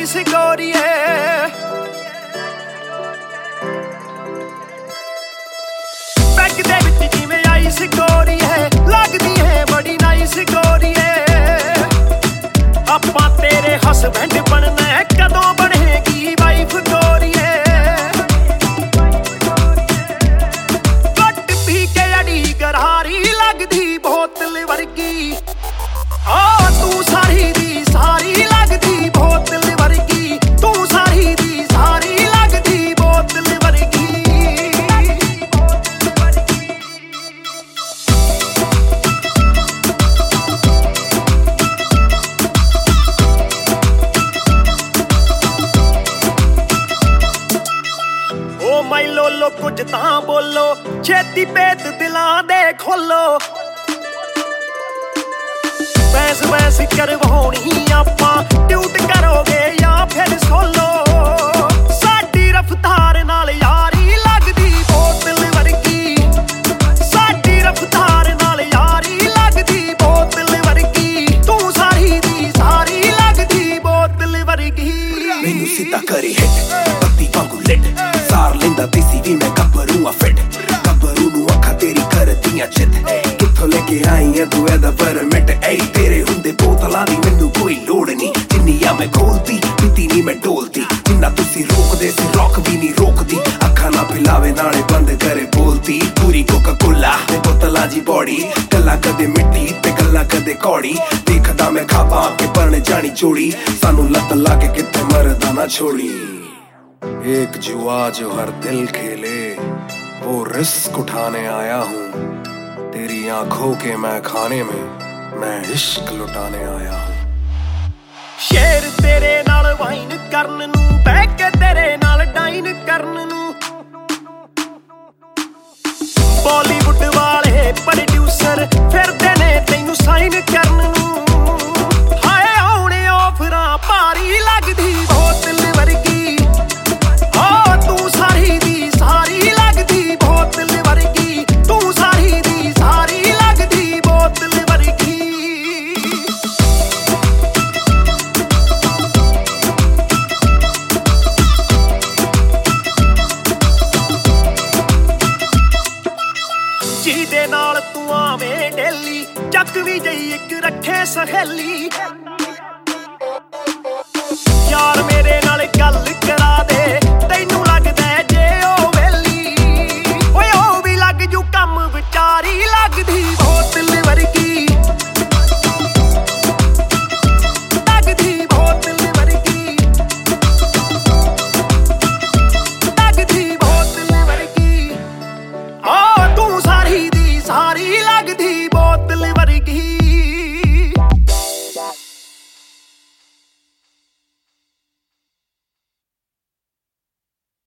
nice गोरिए bag दे विच जिवें ice गोरिए लगदी है बड़ी नाइस गोरिए आपां तेरे हसबैंड बनना है कदों बनेगी वाइफ गोरिए घट पी के अड़ी गरारी लगदी बोतल वर्गी आ तू सारी दी सारी लगदी बोतल वर्गी तू सारी दी सारी लगदी बोतल वर्गी ओ माई लोलो कुछ तां बोलो छेती पेत दिलां दे खोलो बहस बहस करवाउणी आपां ट्यूट करोगे या फिर सोलो साडी रफ्तार नाल यारी लगदी बोतल वर्गी साडी रफ्तार नाल यारी लगदी बोतल वर्गी तू सारी दी सारी लगदी बोतल वर्गी मैनू सीधा करे हिट पत्ती वांगू लिट सार लेंदा देसी वी मैं गब्बरू आ फिट गब्बरू नू अखा तेरी करदियां चित कित्थों लेके आई है तू एदा परमिट ऐ तेरे हुंदे बोतलां दी मैनू कोई लोड़ नहीं जिन्नियां मैं खोलती पीती नहीं मैं डोलती जिन्ना तुसी रोकदे सी रॉक भी नहीं रोकदी अखा ना पिलावे नाले बंद करे बोलती पूरी कोका कोला ते बोतलां जी बॉडी गल्लां कदे मिट्टी ते गल्लां कदे कौड़ी देखदा मैं खाबा के बन जानी चोड़ी सानू लत लाके कित्थे मरदा ना छोड़ी एक जुआ जो हर दिल खेले वो रिस्क उठाने आया हूँ तेरी आंखों के मैं खाने में मैं इश्क लुटाने आया हूँ शेर तेरे नाल वाइन करन नू बह के तेरे नाल डाइन करन नू बॉलीवुड वाले प्रोड्यूसर फिरदे ने तैनू साइन करन नू हाय आउणे ऑफरां भारी लगदी बोतल वर्गी आ तू सारी दी सारी लगदी बोतल वर्गी तू सारी दी सारी लगदी बोतल वर्गी ਜਿਹਦੇ ਨਾਲ ਤੂੰ ਆਵੇਂ ਡੇਲੀ ਚੱਕ ਵੀ ਜਈ ਇੱਕ ਰੱਖੇ ਸਹੇਲੀ